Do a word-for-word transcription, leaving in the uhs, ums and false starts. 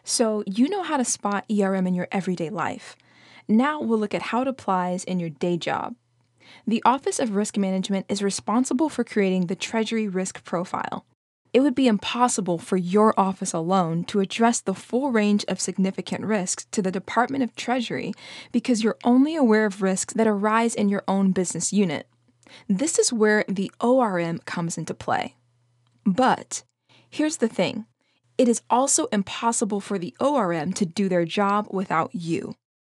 So, you know how to spot E R M in your everyday life. Now, we'll look at how it applies in your day job. The Office of Risk Management is responsible for creating the Treasury Risk Profile. It would be impossible for your office alone to address the full range of significant risks to the Department of Treasury because you're only aware of risks that arise in your own business unit. This is where the O R M comes into play. But here's the thing. It is also impossible for the O R M to do their job without you.